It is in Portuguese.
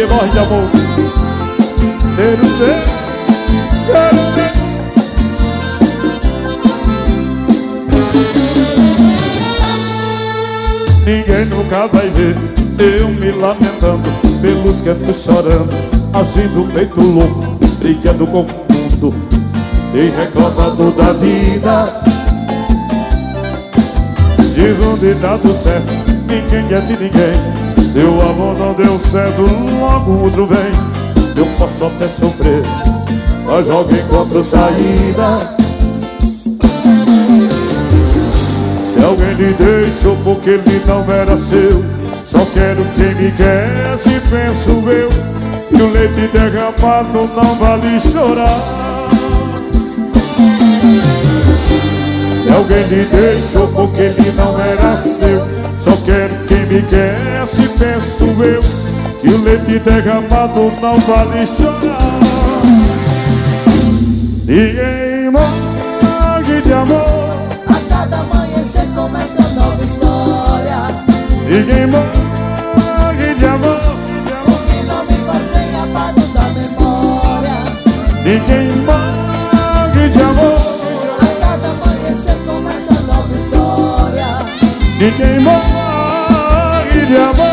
Ninguém morre de amor. Ninguém nunca vai ver eu me lamentando, pelos cantos chorando, agindo feito louco, brigando com o mundo e reclamando da vida. Diz um ditado certo, ninguém é de ninguém. Se o amor não deu certo, logo outro vem. Eu posso até sofrer, mas logo encontro saída. Se alguém lhe deixou porque ele não era seu, só quero quem me quer, se penso eu, que o leite derramado não vale chorar. Se alguém lhe deixou porque ele não era seu, só quero quem me quer, se penso eu, que o leite derramado não vale chorar. Ninguém morre de amor, a cada amanhecer começa uma nova história. ninguém morre de amor, O que não me faz bem apago da memória. ninguém morre de amor, A cada amanhecer começa uma nova história. ninguém morre de amor.